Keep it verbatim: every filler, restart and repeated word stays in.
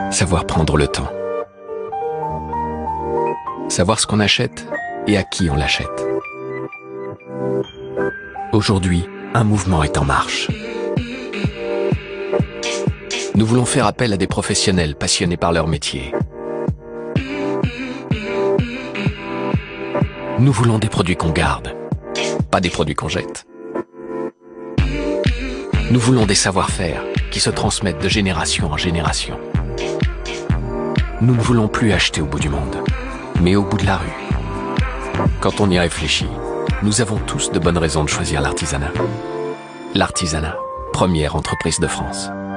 Savoir prendre le temps. Savoir ce qu'on achète et à qui on l'achète. Aujourd'hui, un mouvement est en marche. Nous voulons faire appel à des professionnels passionnés par leur métier. Nous voulons des produits qu'on garde, pas des produits qu'on jette. Nous voulons des savoir-faire qui se transmettent de génération en génération. Nous ne voulons plus acheter au bout du monde, mais au bout de la rue. Quand on y réfléchit, nous avons tous de bonnes raisons de choisir l'artisanat. L'artisanat, première entreprise de France.